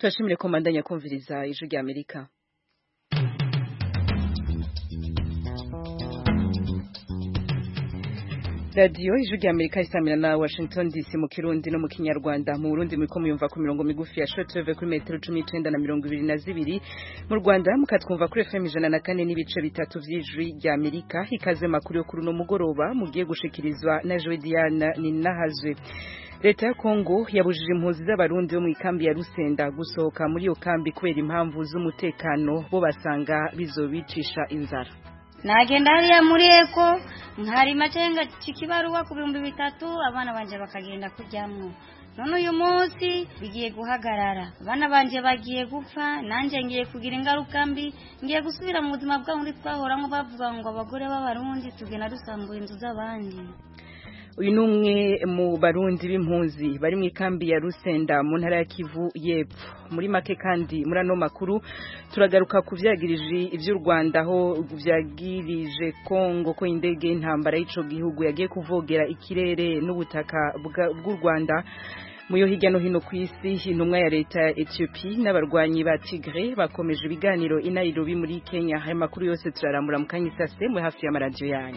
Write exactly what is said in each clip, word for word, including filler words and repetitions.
Turashimire ko mandanya kumviriza ijwi rya Amerika. Radio ijwi rya Amerika isamira na Washington D C mu Kirundi no mu Kinyarwanda. Mu Burundi muriko muyumva ku mirongo migufi ya shortwave kuri metero cumi n'icenda na mirongo ibiri na zibiri. Mu Rwanda mukatwumva kuri F M ijana na kane n'ibice bitatu vy'ijwi rya Amerika. Ikaze makuru yo kuri no mugoroba mugiye gushikirizwa na Joe Diana Ninahazwe. Leta ya Kongo yabujije impunzi z'abarundi bo mu ikambi ya Rusenda gusohoka muri iyo kambi kubera impamvu z'umutekano, bo basanga bizobicisha inzara. Nagenda hariya muri eko nkari macenga cikibaruwa ku bihumbi bitatu abana banje bakagenda kuryamwo. None uyu munsi bigiye guhagarara, abana banje bagiye gupfa, nanje ngiye kugira ingaruka mbi, ngiye gusubira mu buzima bwa muri twahoramwe bavuga ngo abagore b'abarundi tugena dusambuye inzu z'abandi. Uyu numwe mu barundi b'impunzi bari mu ikambi ya Rusenda mu ntara ya Kivu y'Epfo. Muri make kandi muri ano makuru turagaruka kuvyagirije ivy'u Rwanda ho vyagirije Kongo ko indege y'intambara y'ico gihugu yagiye kuvogera ikirere n'ubutaka bw'u Rwanda. Muyo hirya no hino kw'isi intumwa ya leta ya Ethiopia n'abarwanyi ba Tigray bakomeje ibiganiro i Nairobi muri Kenya. Aya makuru yose turaramura mu kanyisase mu hafi ya radio yanyu.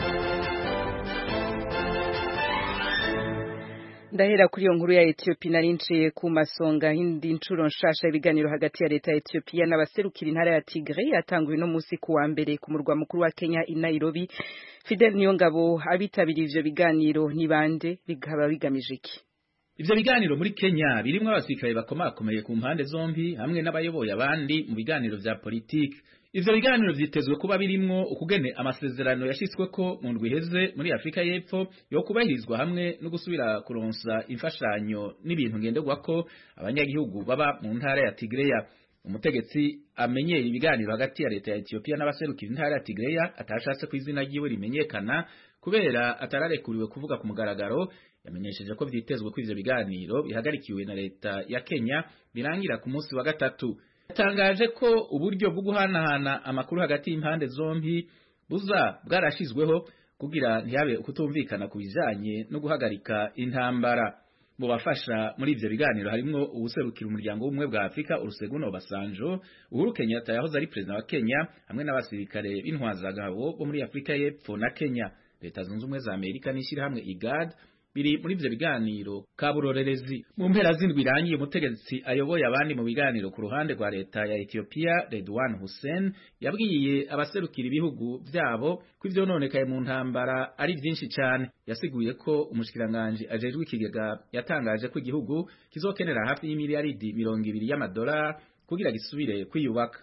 Ndahera kuri iyo nkuru ya Ethiopia narinciye ku masonga hindi ncuro nshasha ibiganiro hagati ya leta ya Ethiopia n'abaserukira intara ya Tigray yatanguye no musi ku wa mbere ku murwa mukuru wa Kenya i Nairobi. Fidel Niyongabo abitabiriye ivyo biganiro ni bande bigaba bigamije iki? Ivyo biganiro muri Kenya birimwo abasirikare bakomakomeye ku mpande zombi hamwe n'abayoboye abandi mu biganiro vya politiki. Ivyo biganiro vyitezwe kuba birimwo ukugene amasezerano yashitsweko mu ndwi iheze muri Afrika y'Epfo yo kubahirizwa hamwe no gusubira kuronsa imfashanyo n'ibintu ngenderwako abanyagihugu baba mu ntara ya Tigray. Umutegetsi amenyeye ibiganiro hagati ya leta ya Ethiopia n'abaserukira intara ya Tigray atashatse ku izina ryiwe rimenyekana kubera atararekuriwe kuvuga ku mugaragaro, yamenyesheje ko vyitezwe ko ivyo biganiro bihagarikiwe na leta ya Kenya birangira ku munsi wa gatatu. Yatangaje ko uburyo bwo guhanahana amakuru hagati y'impande zombi buza bwarashizweho kugira ntiyabe ukutumvikana ku bijanye no guhagarika intambara. Mu bafasha muri ivyo biganiro harimwo ubuserukira umuryango w'ubumwe bwa Afrika Olusegun Obasanjo, Uhuru Kenyatta yahoze ari president wa Kenya hamwe n'abasirikare b'intwazagabo bo muri Afrika y'Epfo na Kenya. Leta zunze ubumwe za Amerika n'ishirahamwe I G A D biri muri ivyo biganiro kaburorerezi. Mu mpera z'indwi irangiye umutegetsi ayoboye abandi mu biganiro ku ruhande rwa leta ya Ethiopia Redwan Hussein yabwiye abaserukira ibihugu vyabo ko ivyo nonekaye mu ntambara ari vyinshi cyane. Yasiguye ko umushikiranganje ajejwe ikigega yatangaje ko igihugu kizokenera hafi y'imiliyaridi mirongo ibiri y'amadolari kugira gisubire kwiyubaka.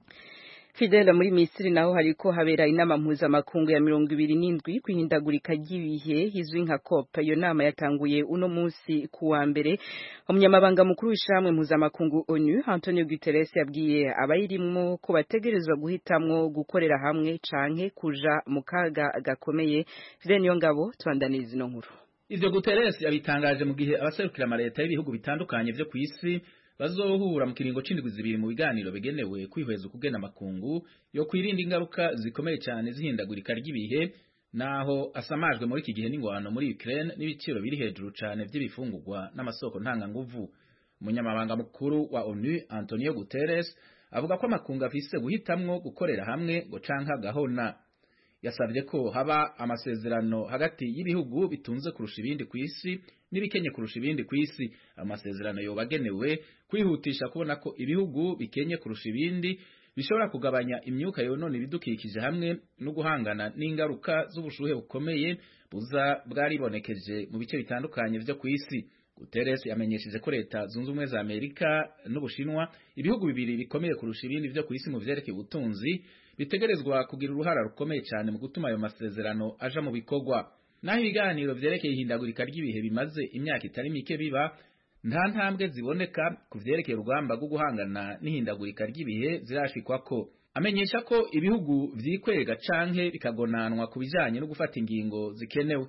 Fidela muri Misiri naho hariko habera inama mpuzamakungu ya mirongo ibiri n'indwi kwihindagurika ry'ibihe izwi nka COP. Iyo nama yatanguye uno munsi ku wa mbere. Umunyamabanga mukuru w'ishamwe mpuzamakungu ONU Antonio Guterres yabwiye abayirimwo ko bategerezwa guhitamwo gukorera hamwe canke kuja mu kaga gakomeye. Fidel Niyongabo tubandaniriza ino nkuru. Ivyo Guterres yabitangaje mu gihe abaserukira amaleta y'ibihugu bitandukanye vyo kw'isi bazohura mu kiringo c'indwi zibiri mu biganiro bigenewe kwihweza ukugena makungu yo kwirinda ingaruka zikomeye cyane zihindagurika ry'ibihe naho asamajwe muri iki gihe n'ingwano muri Ukraine n'ibiciro biri hejuru cyane by'ibifungurwa n'amasoko ntanga nguvu. Umunyamabanga mukuru wa ONU Antonio Guterres avuga ko makungu afise guhitamwo gukorera hamwe ngo canka gahona. Yasabye ko haba amasezerano hagati y'ibihugu bitunze kurusha ibindi kw'isi nibikenye kurusha ibindi kw'isi. Amasezerano yobagenewe kwihutisha kubona ko ibihugu bikenye kurusha ibindi bishobora kugabanya imyuka yonona ibidukikije hamwe no guhangana n'ingaruka z'ubushuhe bukomeye buza bwaribonekeje mu bice bitandukanye vyo kw'isi. Guterres yamenyesheje ko leta zunze ubumwe za Amerika n'Ubushinwa, ibihugu bibiri bikomeye kurusha ibindi vyo kw'isi mu vyerekeye ubutunzi, bitegerezwa kugira uruhara rukomeye cyane mu gutuma ayo masezerano aja mu bikorwa. Naho ibiganiro vyerekeye ihindagurika ry'ibihe bimaze imyaka itari mike biba, nta ntambwe ziboneka ku vyerekeye urugamba rwo guhangana n'ihindagurika ry'ibihe zirashikwako. Amenyesha ko ibihugu vyikwega canke bikagonanwa ku bijanye no gufata ingingo zikenewe.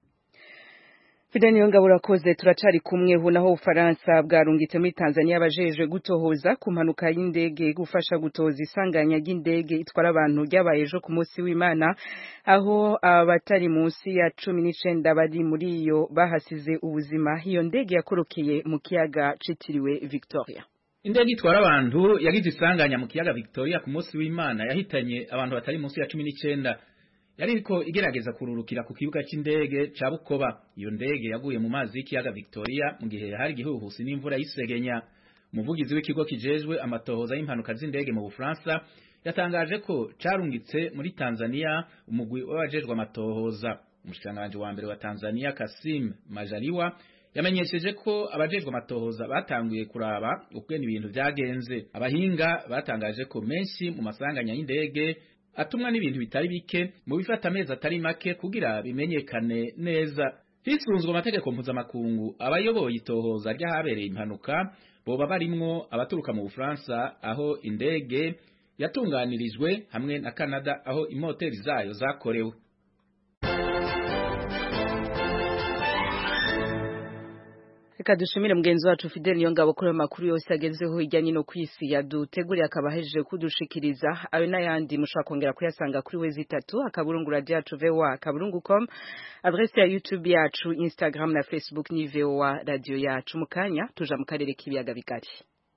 Fidel Niyongabo urakoze. Turacari kumwe hu naho Ufaransa bwarungitse muri Tanzania abajejwe gutohoza ku mpanuka y'indege gufasha gutoza isanganya ry'indege itwara abantu ryabaye ejo ku munsi w'Imana, aho abatari munsi ya cumi n'icenda bari muri iyo bahasize ubuzima. Iyo ndege yakorokeye mu kiyaga citiriwe Victoria. Indege itwara abantu yagize isanganya mu kiyaga Victoria ku munsi w'Imana yahitanye abantu batari munsi ya cumi n'icenda. Yariko igerageza kururukira ku kibuga c'indege ca Bukoba. Iyo ndege yaguye mu mazi y'ikiyaga Victoria mu gihe hari gihuhusi n'imvura y'isegenya. Umuvugizi w'ikigo kijejwe amatohoza y'impanuka z'indege mu Bufaransa yatangaje ko carungitse muri Tanzania umugwi w'abajejwe amatohoza. Umushikiranganje wa mbere wa Tanzania Kassim Majaliwa yamenyesheje ko abajejwe amatohoza batanguye kuraba ukugena ibintu vyagenze. Abahinga batangaje ko menshi mu masanganya y'indege atumwa n'ibintu bitari bike mu bifata amezi atari make kugira bimenyekane neza. Hisunzwe amategeko mpuzamakungu, abayoboye itohoza ry'ahabereye impanuka boba barimwo abaturuka mu Bufaransa aho indege yatunganirijwe hamwe na Canada aho imoteri zayo zakorewe. Reka dushimire mugenzi wacu Fidel Niyongabo kuri amakuru yose agezeho ijyanye no kwisi yaduteguriye akabahejeje kudushikiriza. Ayo n'ayandi mushobora kongera kuyasanga kuri wezi itatu akaburungu radio yacu V O A akaburungu com, adresse ya YouTube yacu, Instagram na Facebook ni V O A radio yacu. Mukanya tuja mu karere k'ibiyaga bigari.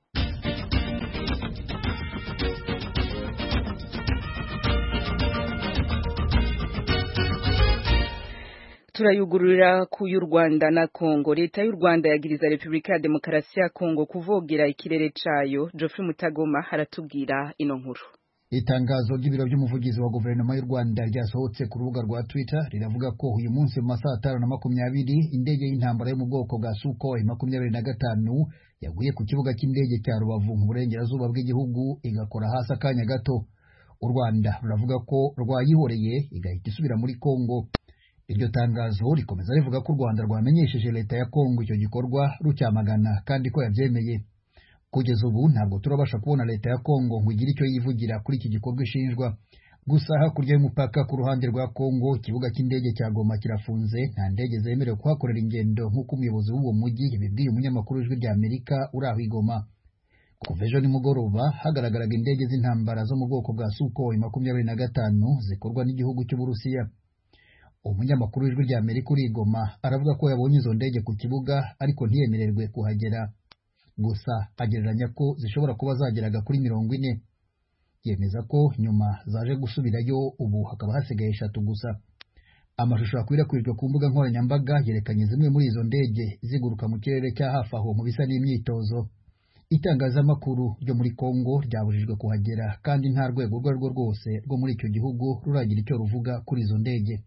Turayugurura ku y'u Rwanda na Kongo. Leta y'u Rwanda yagiriza Republika ya Demokarasi ya Kongo kuvogera ikirere cayo. Geoffrey Mutagoma haratubwira ino nkuru. Itangazo ry'ibiro by'umuvugizi wa guverinoma y'u Rwanda ryasohotse ku rubuga rwa Twitter riravuga ko uyu munsi mu masaha atanu na makumyabiri indege y'intambara yo mu bwoko bwa Sukhoi makumyabiri na gatanu yaguye ku kibuga cy'indege cya Rubavu mu burengerazuba bw'igihugu igakora hasi akanya gato. U Rwanda ruravuga ko rwayihoreye igahita isubira muri Kongo. Iryo tangazo rikomeza rivuga ko u Rwanda rwamenyesheje leta ya Kongo icyo gikorwa rucyamagana kandi ko yabyemeye. Kugeza ubu ntabwo turabasha kubona leta ya Kongo ngo igire icyo yivugira kuri iki gikorwa ishinjwa. Gusa hakurya y'umupaka ku ruhande rwa Kongo ikibuga cy'indege cya Goma kirafunze, nta ndege zemerewe kuhakorera ingendo nk'uko umuyobozi w'uwo mujyi yabibwiye umunyamakuru w'ijwi rya Amerika uri aho i Goma. Kuva ejo nimugoroba hagaragaraga indege z'intambara zo mu bwoko bwa Sukhoi makumyabiri na gatanu zikorwa n'igihugu cy'Uburusiya. Umunyamakuru w'ijwi rya Amerika uri i Goma aravuga ko yabonye izo ndege ku kibuga ariko ntiyemererwe kuhagera. Gusa agereranya ko zishobora kuba zageraga kuri mirongo ine. Yemeza ko nyuma zaje gusubirayo ubu hakaba hasigaye eshatu gusa. Amashusho akwirakwijwe ku mbuga nkoranyambaga yerekanye zimwe muri izo ndege ziguruka mu kirere cya hafi aho mu bisa n'imyitozo. Itangazamakuru ryo muri Kongo ryabujijwe kuhagera kandi nta rwego urwo arirwo rwose rwo muri icyo gihugu ruragira icyo ruvuga kuri izo ndege.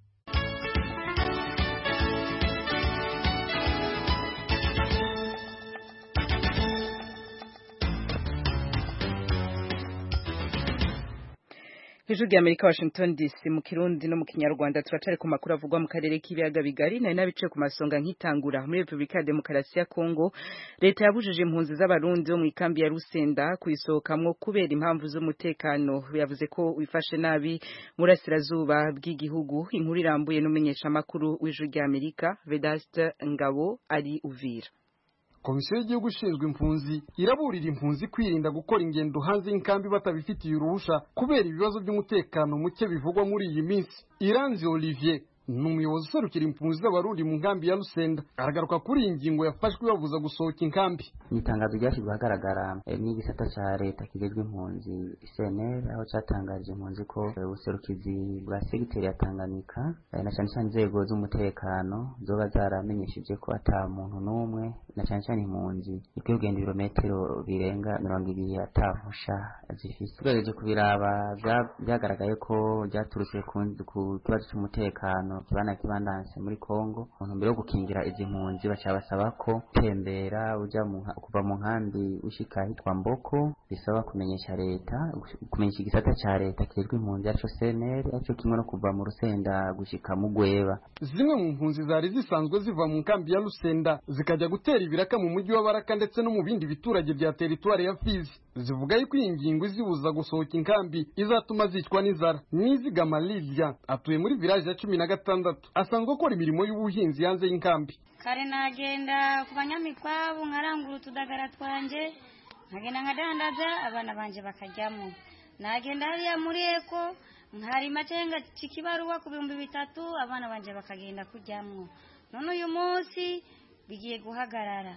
Ijwi rya Amerika Washington D C mu Kirundi no mu Kinyarwanda turacari ku makuru avugwa mu karere k'ibiyaga bigari nari nabice ku masonga nkitangura. Muri Republika ya Demokarasi ya Kongo leta yabujije impunzi z'abarundi bo mu ikambi ya Rusenda kuyisohokamwo kubera impamvu z'umutekano. Yavuze ko wifashe nabi murasirazuba bw'igihugu. Inkuru irambuye n'umenyesha makuru w'Ijwi rya Amerika Vedaste Ngabo ari Uvira. Komisiyo y'igihugu ishinzwe impunzi iraburira impunzi kwirinda gukora ingendo hanze y'inkambi batabifitiye uruhusha kubera ibibazo by'umutekano muke bivugwa muri iyi minsi. Iranzi Olivier n'umuyobozi userukira impunzi z'abarundi mu nkambi ya Rusenda aragaruka kuri iyi ngingo yafashwe babuza gusohoka inkambi. Itangazo ryashyizwe ahagaragara n'igisata cya leta kigezwe impunzi C N L aho cyatangaje impunzi ko ubuserukizi bwa segiteri ya Tanganyika na cyane cyane inzego z'umutekano zoba zaramenyesheje ko ata muntu n'umwe na cyane cyane impunzi ikwiye kugenda ibirometero birenga mirongo ibiri atahusha zifise. Tugereje kubiraba byagaragaye ko byaturutse ku kibazo cy'umutekano kibana kibandanse muri Kongo. Umuntu mbere yo gukingira izi mpunzi bacabasaba ko tembera uja kuva mu nkambi ushika hitwa Mboko bisaba kumenyesha leta, kumenyesha igisata ca leta kizwe impunzi yaco C N L yaco kimwe no kuva mu Rusenda gushika mu Gweba. Zimwe mu mpunzi zari zisanzwe ziva mu nkambi ya Rusenda zikajya gutera ibiraka mu mujyi wa Baraka ndetse no mu bindi biturage bya teritwari ya Fizi zivuga yuko iyi ngingo izibuza gusohoka inkambi izatuma zicwa n'inzara. Nizigama Lydia atuye muri village ya cumi na gatandatu asanzwe akora imirimo y'ubuhinzi yanze y'inkambi. Kare nagenda ku banyamikwabo nkarangura utudagara twanje nkagenda nkadandaza abana banje bakajyamo. Nagenda hariya muri Eko nkari macenga cikibaruwa ku bihumbi bitatu abana banje bakagenda kujyamo. None uyu munsi bigiye guhagarara.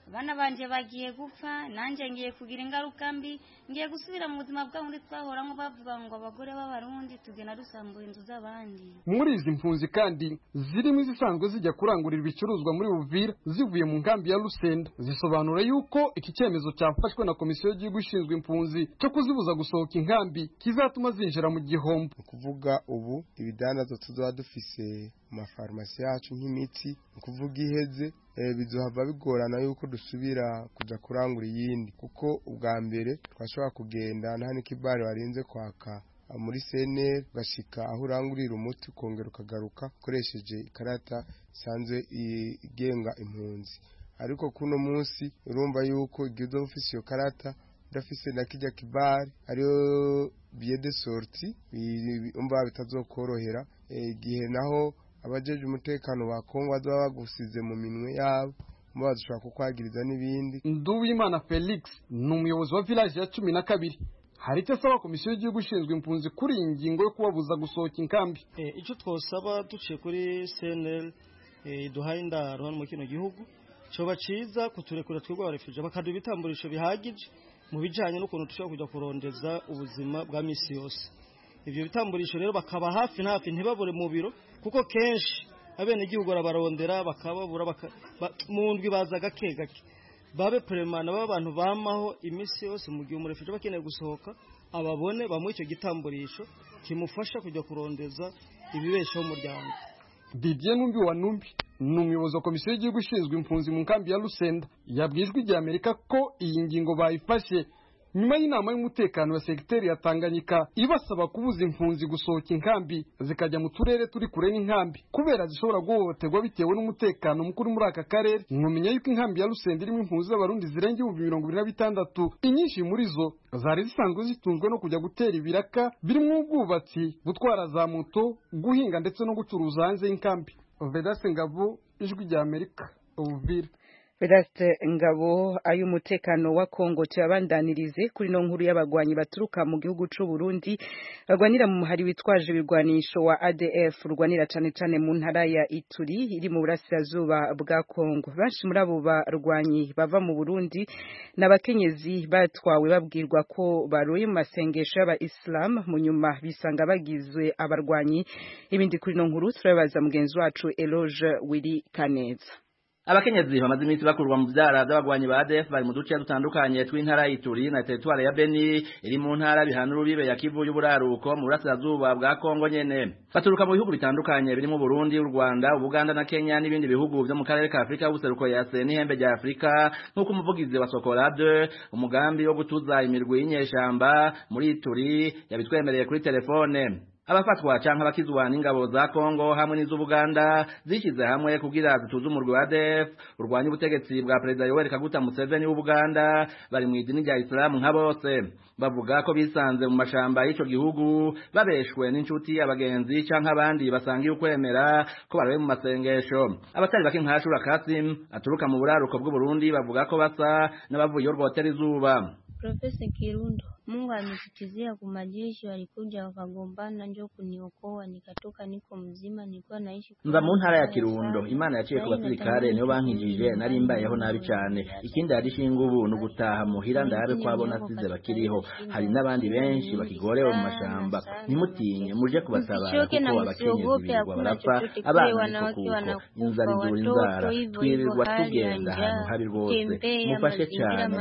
abana banje bagiye gupfa nanje ngiye kugira ingaruka mbi ngiye gusubira mu buzima bw'abundi twahoramo bavuga ngo abagore b'abarundi tugena dusambura inzu z'abandi. Muri izi mpunzi kandi zirimo izisanzwe zijya kurangurira ibicuruzwa muri Uvira zivuye mu nkambi ya Lusenda zisobanura yuko iki cyemezo cyafashwe na komisiyo y'igihugu ishinzwe impunzi cyo kuzibuza gusohoka inkambi kizatuma zinjira mu gihombo. Kuvuga ubu ibidandazo tuzoba dufise mu mafarumasi yacu nk'imiti kuvuga iheze e, bizohava bigorana yuko dusubira kuja kurangura iyindi kuko ubwa mbere twashobora kugenda nta n'ikibari warinze kwaka muri sene gashika aho urangurira umuti kongera ukagaruka ukoresheje ikarata sanzwe igenga impunzi. Ariko kuno munsi urumva yuko igihe ufise iyo karata udafise na kijya kibari ariyo billet de sortie umva bitazokorohera igihe e, naho abajeje umutekano wa Kongo bazaba bagusize mu minwe yabo mubashaka kukwagiriza n'ibindi. Nduwimana Felix n'umuyobozi wa village ya cumi na kabiri hari icyo asaba komisiyo y'igihugu ishinzwe impunzi kuri iyi ngingo yo kubabuza gusohoka inkambi. Eh icyo twosaba duciye kuri C N L eh duhaye indaro hano mu kino gihugu cyo baciza kuturekura twebwe abarefuje bakaduha ibitamburisho bihagije mu bijanye n'ukuntu dushobora kujya kurondeza ubuzima bwa misi yose. Ivyo bitamburisho rero bakaba hafi hafi ntibabure mu biro kuko kenshi abene igihugu arabarondera bakababura baka, ba, mu ndwi baza gake gake babe premana baba abantu bamaho imisi yose mu gihe umurefuje bakeneye gusohoka ababone bamuha icyo gitamburisho kimufasha kujya kurondeza ibibeshaho umuryango. Didier Numbi wa Numbi n'umuyobozi wa komisiyo y'igihugu ishinzwe impunzi mu nkambi ya Lusenda yabwijwe igihe Amerika ko iyi ngingo bayifashe nyuma y'inama y'umutekano wa sekretari ya Tanganyika ibasaba kubuza impunzi gusohoka inkambi zikajya mu turere turi kure n'inkambi kubera zishobora guhohoterwa bitewe n'umutekano mukuru muri aka karere. Mwumenya yuko inkambi ya Lusenda irimo impunzi z'abarundi zirenga ibihumbi mirongo ibiri na bitandatu, inyinshi muri zo zari zisanzwe zitunzwe no kujya gutera ibiraka birimo ubwubatsi, gutwara za moto, guhinga ndetse no gucuruza hanze y'inkambi. Vedaste Ngabo, Ijwi rya Amerika, Uvira. Vedaste Ngabo, ay'umutekano wa Kongo cyabandanirize kuri no nkuru y'abagwanyi baturuka mu gihugu c'u Burundi bagwanira mu muhari witwaje ibigwanisho wa A D F rwanira cane cane mu ntara ya Ituri iri mu burasirazuba bwa Kongo. Benshi muri abo barwanyi bava mu Burundi n'abakenyezi batwawe babwirwa ko baroye mu masengesho y'aba Islam mu nyuma bisanga bagizwe abarwanyi. Ibindi kuri no nkuru turabaza mugenzi wacu Eloge Willy Kaneza. Abakenyezi bamaze iminsi bakurwa mu vyara by'abagwanyi ba A D F bari mu duce dutandukanye tw'intara y'Ituri na territoire ya Beni iri mu ntara bihanura bibe ya Kivu y'uburaruko mu burasirazuba bwa Kongo nyene. Baturuka mu bihugu bitandukanye birimo Burundi, u Rwanda, Uganda na Kenya n'ibindi bihugu byo mu karere ka Afrika y'ubuseruko yase n'ihembe rya Afrika nk'uko umuvugizi wa Sokolade umugambi wo gutuza imirwi y'inyeshamba muri Ituri yabitwemereye kuri telefone. Abafatwa canke abakizwa n'ingabo za Kongo hamwe n'iz'Ubuganda zishize hamwe kugira zituze umurwi wa A D F urwanya ubutegetsi bwa Perezida Yoweri Kaguta Museveni w'Ubuganda bari mu idini rya Islam nka bose bavuga ko bisanze mu mashamba y'ico gihugu babeshwe n'inshuti abagenzi canke abandi basangiye ukwemera ko barawe mu masengesho. Abatari bake nka Shura Kasim aturuka mu buraruko bw'u Burundi bavuga ko basa n'abavuye urwotera izuba. Profesa Kirundo, Mungu ametukizia kumajeshi walikuja wakagombana njoo kuniokoa nikatoka niko mzima nilikuwa naishi Nza mu ntara ya Kirundo Imana yaciye ku basirikare niyo bankijije nari mbayeho nabi cyane ikindi ari shingubu no gutaha muhira ndabe kwabona size bakiriho hari n'abandi benshi bakigorewe mu mashamba nimutinye muje kubasaba kuko abakenyezi birirwa barapfa abana kuko inzara indura inzara twirirwa tugenda ahantu habi rwose mufashe cyane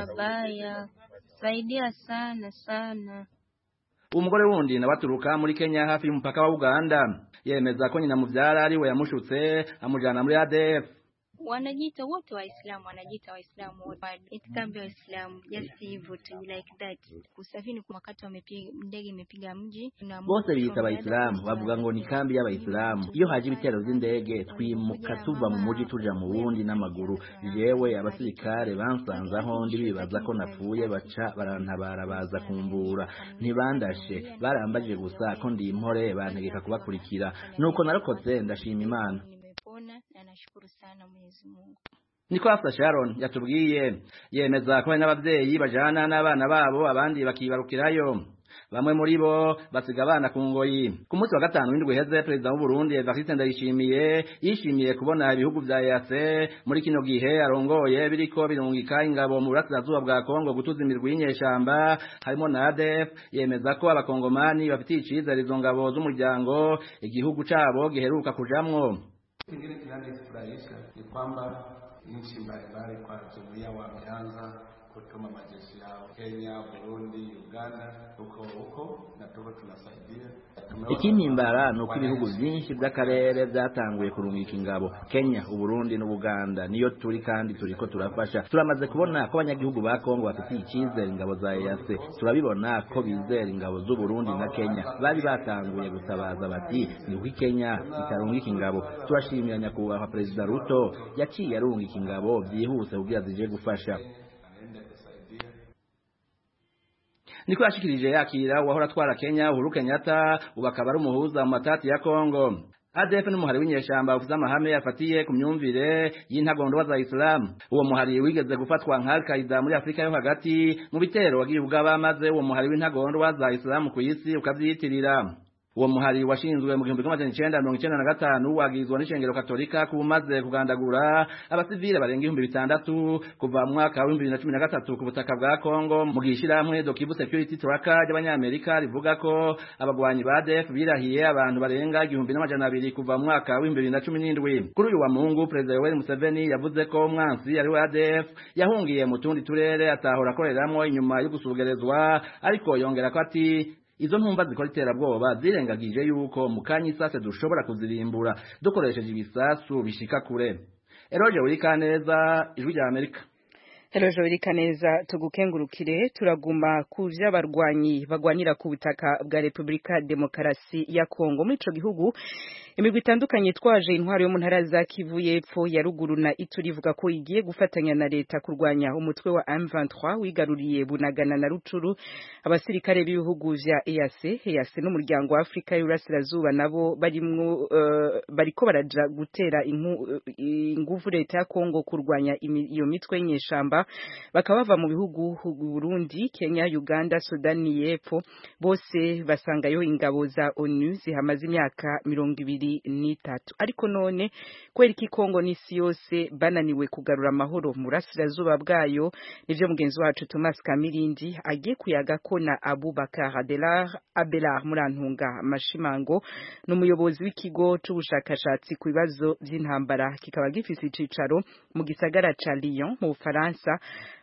saidia sana sana. Umugore wundi nabaturuka muri Kenya hafi y'umupaka wa Uganda yemeza ko nyina muvyara ari we yamushutse amujana muri A D F. Wanajiita wote Waislamu, wanajiita Waislamu wote. Itikambia Waislamu just hivyo tu like that. Kusafiri kwa wakati wamepiga ndege imepiga mji na bose bita Waislamu bavuga ngo ni kambi y'Abaislamu. Iyo haje ibitero by'indege twimuka tuva mu muji tuja mu wundi n'amaguru. Jewe abasirikare bansanzaho ndi bibaza ko napfuye baca barantabara baza kumbura ntibandashe barambaje gusa ko ndi impore bantegeka kubakurikira nuko narokotse ndashima Imana. Na nashukuru sana Mwenyezi Mungu. niko Afsa Sharon yatubwiye yemeza ko n'abavyeyi bajana n'abana babo abandi bakibarukirayo bamwe muri bo basiga abana ku ngoyi ku munsi wa gatanu w'indwi heze perezida w'u Burundi Evariste Ndayishimiye yishimiye kubona ibihugu vya E A C muri kino gihe arongoye biriko birungika ingabo mu burasirazuba bwa Kongo gutuza imirwi y'inyeshamba harimo na A D F yemeza ko abakongomani bafitiye icizere izo ngabo z'umuryango igihugu cabo giheruka kujamwo. Kingine kinachofurahisha ni kwamba nchi mbalimbali kwa jumuiya wameanza kutuma majeshi yao Kenya, Burundi, Uganda, huko huko na tuko tunasaidia. Ikinimbara nuko ibihugu byinshi by'akarere byatanguye kurungika ingabo Kenya, Uburundi n'Uganda niyo turi kandi turiko turafasha. Turamaze kubona ko abanyagihugu ba Kongo bafitiye icyizere ingabo za E A C. Turabibona ko bizera ingabo z'u Burundi na Kenya bari batanguye gutabaza bati ni Kenya itarungika ingabo. Turashimira nyakubahwa Perezida Ruto yaciye arungika ingabo byihuse kugira zije gufasha. Niko yashikirije yakira wahora atwara Kenya Uhuru Kenyatta ubakaba ari umuhuza mu matati ya Kongo. A D F n'umuhari w'inyeshamba uvuze amahame yafatiye ku myumvire y'intagondwa za Islam. Uwo muhari wigeze gufatwa nka Al-Qaeda muri Afrika yo hagati mu bitero wagiye ubwaba maze uwo muhari w'intagondwa za Islam ku isi ukavyitirira. Uwo muhari washinzwe mu gihumbi kimwe magana icenda mirongo icenda na gatanu wagizwe n'ishengero Katolika kumaze kugandagura abasivile barenga ibihumbi bitandatu kuva mu mwaka wa bibiri na cumi na gatatu ku butaka bwa Kongo mu gishirahamwe Dokibu Security Tracker y'abanyamerika rivuga ko abagwanyi ba A D F birahiye abantu barenga igihumbi n'amajana abiri kuva mu mwaka wa bibiri na cumi n'indwi. Kuri uyu wa Mungu President Yoweri Museveni yavuze ko umwansi ari wa A D F yahungiye mu tundi turere atahora akoreramwo inyuma yo gusugerezwa, ariko yongera ko ati izo ntumva zikora iterabwoba zirengagije yuko mu kanya isase dushobora kuzirimbura dukoresheje ibisasu bishika kure. Eroje Urikaneza, Ijwi rya Amerika. Eroje Urikaneza, tugukengurukire. Turaguma ku vy'abarwanyi bagwanira ku butaka bwa Republika Demokarasi ya Kongo. Muri ico gihugu imigwi itandukanye twaje intwaro yo mu ntara za Kivu y'Epfo ya ruguru na Ituri ivuga ko igiye gufatanya na leta kurwanya umutwe wa M vingt-trois wigaruriye Bunagana na Rucuru. Abasirikare b'ibihugu vya E A C E A C n'umuryango wa Afrika y'Urasirazuba nabo barimwo uh, bariko baraja gutera inguvu leta ya Kongo kurwanya iyo mitwe y'inyeshamba, bakaba bava mu bihugu Burundi, Kenya, Uganda, Sudani y'Epfo. Bose basangayo ingabo za ONU zihamaze imyaka mirongo ibiri n'itatu. Ariko none kwera iki Kongo n'isi yose bananiwe kugarura amahoro mu burasirazuba bwayo, nivyo mugenzi wacu Thomas Kamirindi agiye kuyaga ko na Abubakar Adelar Abelar Murantunga Mashimango n'umuyobozi w'ikigo c'ubushakashatsi ku bibazo vy'intambara kikaba gifise icicaro mu gisagara ca Lyon mu Bufaransa.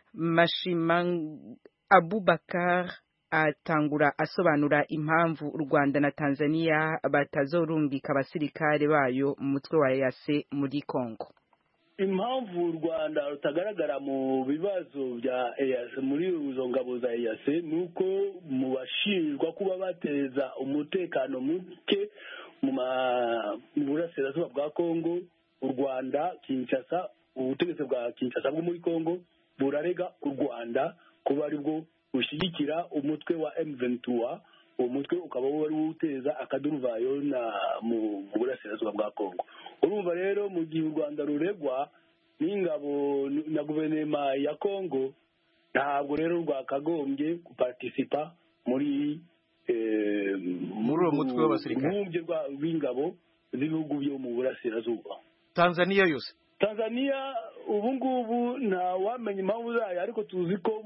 Mashimango Abubakar atangura asobanura impamvu u Rwanda na Tanzania batazorungika abasirikare bayo mu mutwe wa E A C muri Kongo. Impamvu u Rwanda rutagaragara mu bibazo bya E A C muri izo ngabo za E A C nuko mu bashinjwa kuba bateza umutekano muke mu burasirazuba bwa Kongo, u Rwanda Kinshasa, ubutegetsi bwa Kinshasa bwo muri Kongo burarega u Rwanda kuba ari bwo ushigikira umutwe wa M vingt-trois. Uwo mutwe ukaba wari uteza akaduruvayo na mu burasirazuba bwa Kongo. Urumva rero mu gihe u Rwanda ruregwa n'ingabo na guverinoma ya Kongo, ntabwo rero rwakagombye guparticipa muri eh, muri uwo mutwe w'abasirikare w'ingabo z'ibihugu byo mu burasirazuba. Tanzania yose Tanzania ubu ngubu nta wamenya impamvu zayo, ariko tuzi ko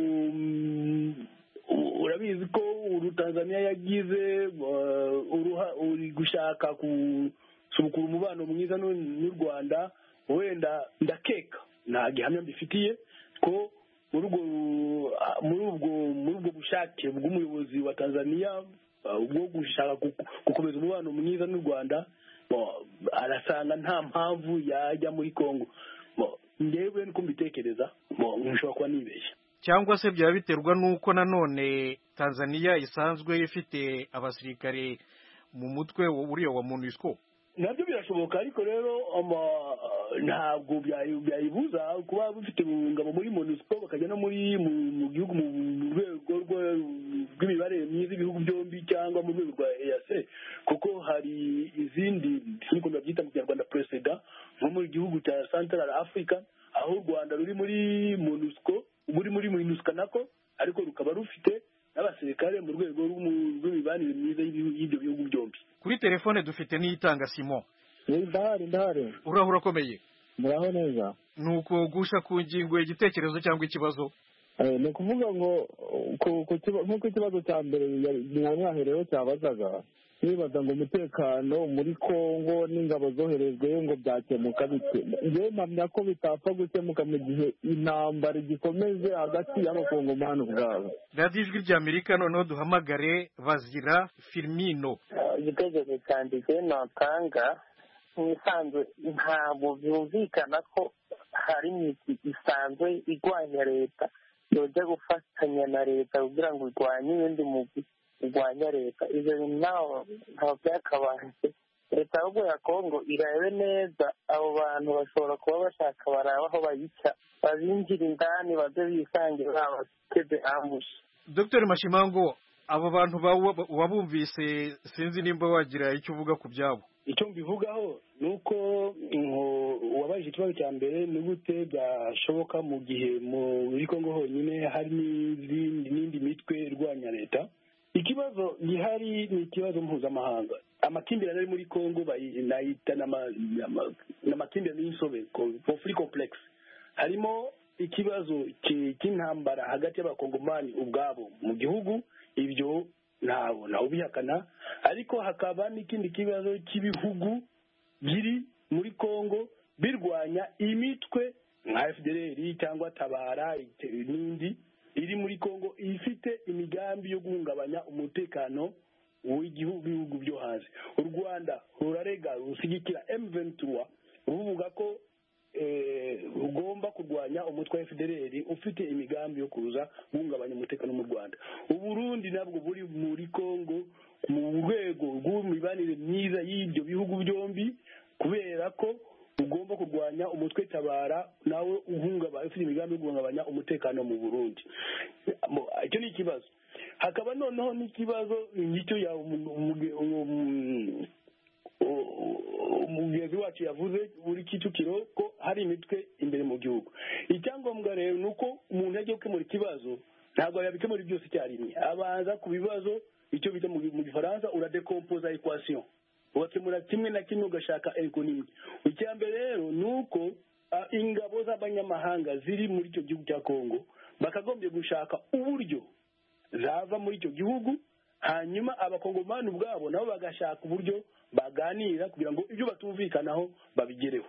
mu urabizi ko uru Tanzania yagize uruha uri gushaka kusubukura umubano mwiza n'u Rwanda. Wenda ndakeka nta gihamya mbifitiye ko muri ubwo muri ubwo muri ubwo bushake bw'umuyobozi wa Tanzania ubwo gushaka gukomeza umubano mwiza n'u Rwanda, arasanga nta mpamvu yajya muri Kongo. Ngewe niko mbitekereza, nshobora kuba nibeshya, cyangwa se byaba biterwa nuko nanone Tanzania isanzwe ifite abasirikare mu mutwe uriyo wa MONUSCO. Nabyo birashoboka, ariko rero ntabwo byayibuza kuba bafite ingabo muri MONUSCO bakajya no muri mu gihugu mu rwego rw'imibare myiza ibihugu byombi cyangwa mu rwego rwa E A C, kuko hari izindi niko ndabyita mu Kinyarwanda presida nko mu gihugu cya Central Africa aho u Rwanda ruri muri MONUSCO muri muri MONUSCO nako ariko rukaba rufite n'abasirikare mu rwego rw'imibanire myiza y'ibyo bihugu byombi. Kuri telefone dufite n'itanga Simon. Ndahari ndahari. Urahura ukomeye. Muraho neza. Nuko gusha ku ngingo y'igitekerezo cyangwa ikibazo. Eh no kuvuga ngo nk'uko ikibazo cya mbere mwahereho cyabazaga nibaza ngo umutekano muri Kongo n'ingabo zoherejwe ngo byakemuka bite. Ngewe mpamya ko bitapfa gukemuka mu gihe intambara igikomeze hagati y'abakongomani ubwabo. Radio Ijwi ry'Amerika noneho duhamagare Bazira Firmino. Igitekerezo cyanjye natanga nk'isanzwe ntabwo byumvikana ko hari imiti isanzwe igwanya leta yoja gufatanya na leta kugira ngo igwanye ibindi mugwi igwanya leta. Ivyo bintu naho ntabwo byakabaye. Leta ahubwo ya Kongo irabe neza abo bantu bashobora kuba bashaka baraba aho bayica babinjira indani baze bisangira babateze ambushi. Dr Mashimango, abo bantu wabumvise sinzi nimba wagira icyo uvuga ku byabo. Icyo mbivugaho nuko wabaje ikibazo cya mbere ni gute byashoboka mu gihe muri Kongo honyine hari n'indi mitwe irwanya leta. Ikibazo gihari ni ikibazo mpuzamahanga. Amakimbirane ari muri Kongo bayita n'amakimbirane y'insobe, conflict complex. Harimo ikibazo cy'intambara hagati y'abakongomani ubwabo mu gihugu, ibyo ntawo nawo bihakana, ariko hakaba n'ikindi kibazo cy'ibihugu biri muri Kongo birwanya imitwe nka F D L R cyangwa Tabara n'indi iri muri Kongo ifite imigambi yo guhungabanya umutekano w'igihugu byo hanze. U Rwanda rurarega rusigikira M vingt-trois ruvuga ko ugomba kurwanya umutwe wa F D L R ufite imigambi yo kuza guhungabanya umutekano mu Rwanda. U Burundi nabwo buri muri Kongo mu rwego rw'imibanire myiza y'ibyo bihugu byombi kubera ko ugomba kurwanya umutwe Tabara nawe uhungabanya ufite imigambi yo guhungabanya umutekano mu Burundi. Icyo ni ikibazo. Hakaba noneho n'ikibazo n'icyo ya umugezi wacu yavuze buri Kicukiro ko hari imitwe imbere mu gihugu. Icyangombwa rero nuko umuntu yagiye gukemura ikibazo ntabwo yabikemura byose icyarimwe, abanza ku bibazo icyo bita mu Gifaransa uradecompose equation, ugakemura kimwe na kimwe ugashaka economy. Icya mbere rero nuko ingabo z'abanyamahanga ziri muri icyo gihugu cya Kongo bakagombye gushaka uburyo zava muri icyo gihugu, hanyuma abakongomani ubwabo nabo bagashaka uburyo baganira kugira ngo ibyo batumvikanaho babigereho.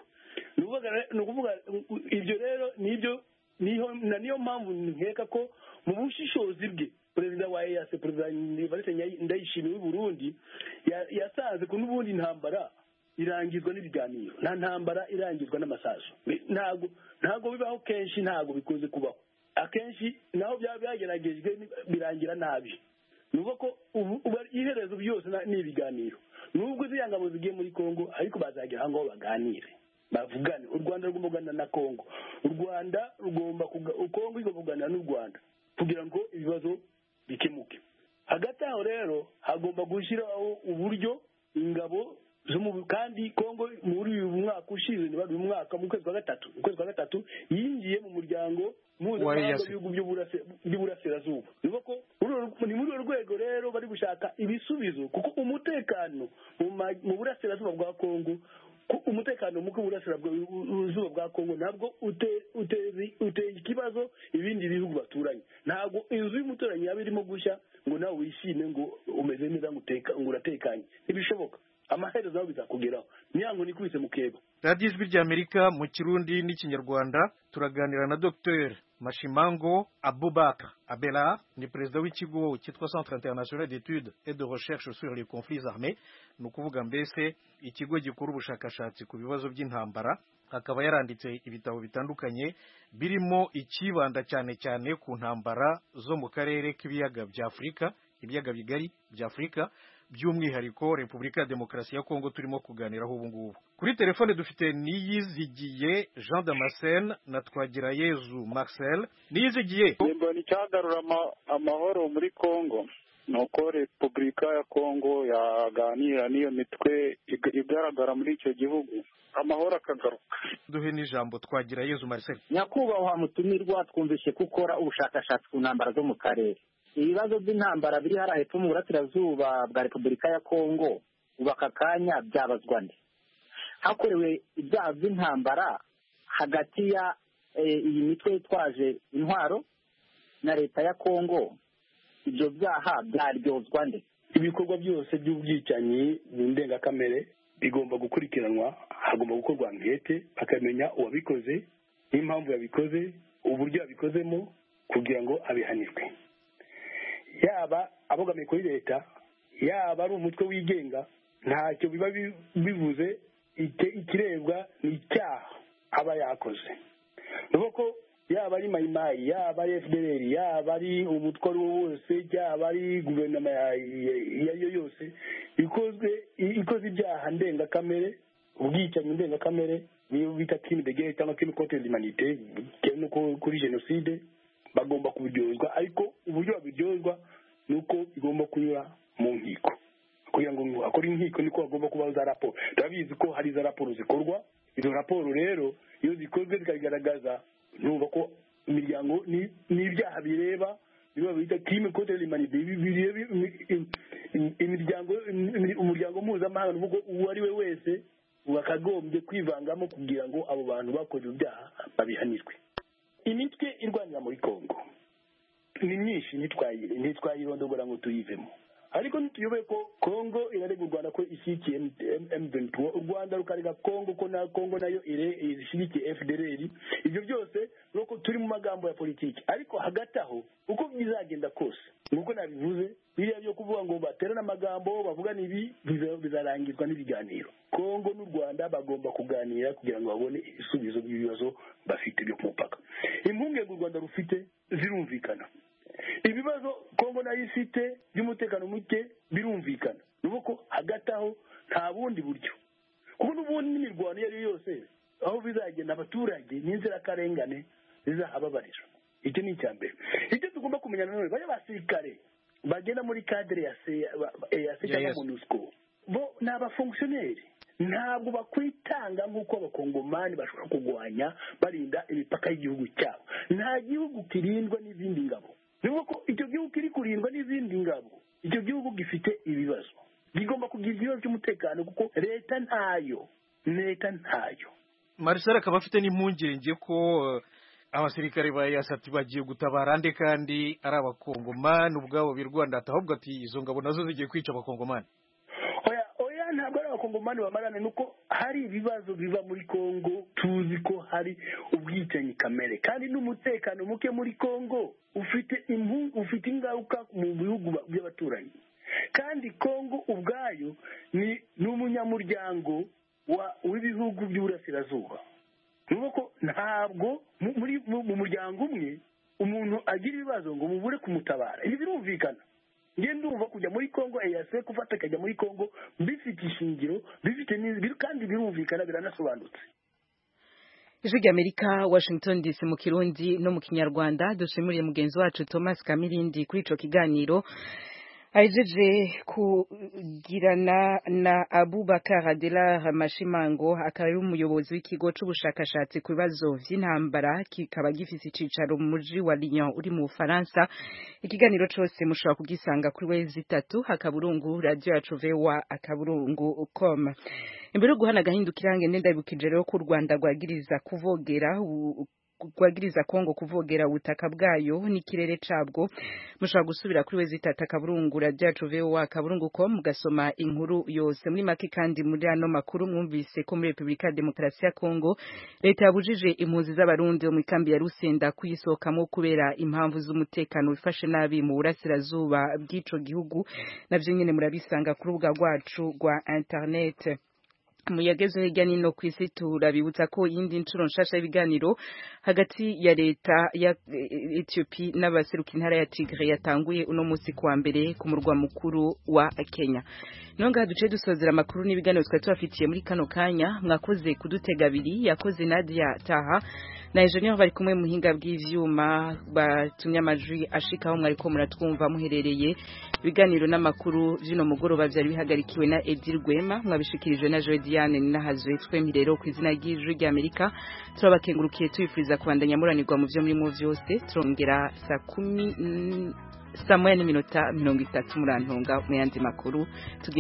Ni ukuvuga ibyo rero nibyo na niyo mpamvu nkeka ko mu bushishozi bwe perezida wa E A C perezida Ndayishimiye w'u Burundi yasanze ko n'ubundi intambara irangizwa n'ibiganiro, nta ntambara irangizwa n'amasasu. Ntago ntago bibaho kenshi, ntago bikoze kubaho. Akenshi naho byaba byageragejwe birangira nabi. Nuko ko iherezo byose ni ibiganiro. Nubwo izi ngabo zigiye muri Kongo ariko bazagera aho baganire bavugane. U Rwanda rugomba kuganira na Kongo, u Rwanda rugomba Kongo igomba kuganira n'u Rwanda kugira ngo ibibazo bikemuke. Hagati aho rero hagomba gushyiraho uburyo ingabo kandi Kongo muri uyu mwaka ushize ni bari umwaka mu kwezi kwa gatatu mu kwezi kwa gatatu yinjiye mu muryango mpuzamahanga w'ibihugu by'uburasirazuba. Nuko ni muri urwo rwego rero bari gushaka ibisubizo kuko umutekano mu burasirazuba bwa Kongo umutekano muke burasirazuba bwa Kongo nabwo uteye ikibazo ibindi bihugu baturanye. Ntabwo inzu y'umuturanyi yaba irimo gushya ngo nawe wishime ngo umeze neza ngo uratekanye, ntibishoboka. Amaherezo aho bizakugeraho niyango nikubise mukeba. Radio Ijwi ry'Amerika mu Kirundi n'Ikinyarwanda turaganira na Dr Mashimango Aboubakar Abela, ni perezida w'ikigo cyitwa Centre International d'Etudes et de Recherche sur les Conflits Armés, ni ukuvuga mbese ikigo gikora ubushakashatsi ku bibazo by'intambara. Akaba yaranditse ibitabo bitandukanye birimo ikibanda cyane cyane ku ntambara zo mu karere k'ibiyaga bya Afurika, ibiyaga bigari bya Afurika, by'umwihariko Repubulika ya Demokarasi ya Kongo turimo kuganiraho ubu ngubu. Kuri telefone dufite Niyizigiye Jean Damascene na Twagirayezu Marcel. Niyizigiye, nimba ni cyagarura amahoro muri Kongo. nuko repubulika ya kongo yaganira n'iyo mitwe igaragara muri icyo gihugu amahoro akagaruka. duhe n'ijambo twagira Yezu Marcel. Nyakubahwa mutumirwa, twumvishe ko ukora ubushakashatsi ku ntambara zo mu karere. Ibibazo by'intambara biri hariya hepfo mu burasirazuba bwa repubulika ya kongo ubu aka kanya byabazwa nde? Hakorewe ibyaha by'intambara hagati ya iyi mitwe yitwaje intwaro na leta ya kongo, ibyo byaha byaryozwa nde? Ibikorwa byose by'ubwicanyi n'indengakamere bigomba gukurikiranwa, hagomba gukorwa ankete bakamenya uwabikoze n'impamvu yabikoze, uburyo yabikozemo kugira ngo abihanirwe. Yaba abogamiye kuri leta, yaba ari umutwe wigenga, ntacyo biba bivuze. Ikirebwa ni icyaha aba yakoze. Nuko ko yaba ari mayimayi, yaba ari F D L R, yaba ari umutwe wose, yaba ari guverinoma iyo yose ikozwe ikoze ibyaha ndengakamere, ubwicanyi ndengakamere niyo bita crime de guerre cyangwa crime contre l'humanité, nuko kuri genocide bagomba kubiryozwa, ariko uburyo babiryozwa nuko igomba kunyura mu nkiko. Kugira ngo akora inkiko niko agomba kubaho za raporo. Turabizi ko hari za raporo zikorwa, izo raporo rero iyo zikozwe zikagaragaza nuba ko imiryango n'ibyaha bireba biba bita crime contre l'humanité, imiryango umuryango mpuzamahanga nuko uwo ari we wese wakagombye kwivangamo kugira ngo abo bantu bakoze ibyaha babihanirwe. Imitwe irwanira muri Kongo ni myinshi, ntitwayirondogora ngo tuyivemo, ariko ntituyobe ko Kongo irarega u Rwanda ko ishyigikiye M vingt-trois, u Rwanda rukarega Kongo ko na Kongo nayo ishyigikiye F D L R. Ibyo byose nuko turi mu magambo ya politiki, ariko hagati aho uko bizagenda kose nuko nabivuze, biriya byo kuvuga ngo baterana amagambo bavugana ibi bizarangizwa n'ibiganiro. Kongo n'u Rwanda bagomba kuganira kugira ngo babone ibisubizo by'ibibazo bafite byo ku mupaka. Impungenge u Rwanda rufite zirumvikana, ibibazo Kongo nayo ifite by'umutekano muke birumvikana. Nuko hagati aho nta bundi buryo, kuko n'ubundi n'imirwano iyo ari yose aho bizagenda abaturage n'inzirakarengane zizahababarira. Icyo ni icya mbere. Icyo tugomba kumenya nanone, bajya basirikare bagenda muri cadre ya C ya C cyangwa MONUSCO, bo ni abafonctionnaire, ntabwo bakwitanga nk'uko abakongomani bashobora kurwanya barinda imipaka y'igihugu cyabo. Nta gihugu kirindwa n'izindi ngabo, nuko icyo gihugu kiri kurindwa n'izindi ngabo, icyo gihugu gifite ibibazo, gigomba kugira ibibazo by'umutekano kuko leta ntayo leta ntayo. Marcel akaba afite n'impungenge ko abasirikare ba yasati bagiye gutabara ande kandi ari abakongomani ubwabo birwanda, ahubwo ati izo ngabo nazo zigiye kwica abakongomani. Oya oya ntabwo ari abakongomani bamarane, nuko hari ibibazo biva muri Kongo. Tuzi ko hari ubwicanyi kamere kandi n'umutekano muke muri Kongo ufite impu ufite ingaruka mu bihugu by'abaturanyi, kandi Kongo ubwayo ni n'umunyamuryango wa w'ibihugu by'uburasirazuba. Nuko ntabwo muri mu muryango umwe umuntu agira ibibazo ngo mubure kumutabara. Ibi birumvikana. Nge ndumva kujya muri Kongo E A C kufata kajya muri Kongo bifite ishingiro, bifite n'ibiri kandi birumvikana biranasobanutse. Ijwi ry'Amerika, Washington D C mu Kirundi no mu Kinyarwanda. Dushimiriye mugenzi wacu Thomas Kamirindi kuri ico kiganiro ajeje kugirana na Abubakar Adela Mashimango, akaba ari umuyobozi w'ikigo c'ubushakashatsi ku bibazo vy'intambara kikaba gifise icicaro mu muji wa Lyon uri mu Faransa. Ikiganiro cose mushobora kugisanga kuri wezi itatu akaburungu radio yacu V O A akaburungu com. Imbere guhana gahindukira ngende ndabukije rero ku Rwanda rwagiriza kuvogera kwagiriza Kongo kuvogera ubutaka bwayo n'ikirere cabwo. Mushobora gusubira kuri wezi itatu akaburungu radio yacu V O A akaburungu com mugasoma inkuru yose. Muri make kandi muri ano makuru mwumvise ko muri Republika ya Demokarasi ya Kongo leta yabujije impunzi z'abarundi mu ikambi ya Rusenda kuyisokamo kubera impamvu z'umutekano bifashe nabi mu burasirazuba bw'ico gihugu. Navyo nyene murabisanga ku rubuga rwacu rwa internet. muyagezo hirya nino kw'isi turabibutsa ko yindi ncuro nshasha y'ibiganiro hagati ya leta ya Ethiopia n'abaseruka intara ya Tigray yatanguye uno munsi kwa mbere ku murwa mukuru wa Kenya. Nonga duce dusozera makuru n'ibiganiro twari tubafitiye muri kano kanya. Mwakoze kudutega abiri, yakoze Nadia Taha na engineer bari kumwe muhinga bw'ivyuma batumye amajwi ashikaho mwari ko muratwumva muherereye. Ibiganiro n'amakuru vino mugoroba byari bihagarikiwe na Edir Gwema, mwabishikirijwe na Joy Diane ninahazwe twembi rero ku izina ry'ijwi ry'Amerika. Turabakengurukiye tuyifuriza kubandanya muranirwa mu byo muri mu vyose. Turongera saa kumi saa moya n'iminota mirongo itatu murantunga mu yandi makuru.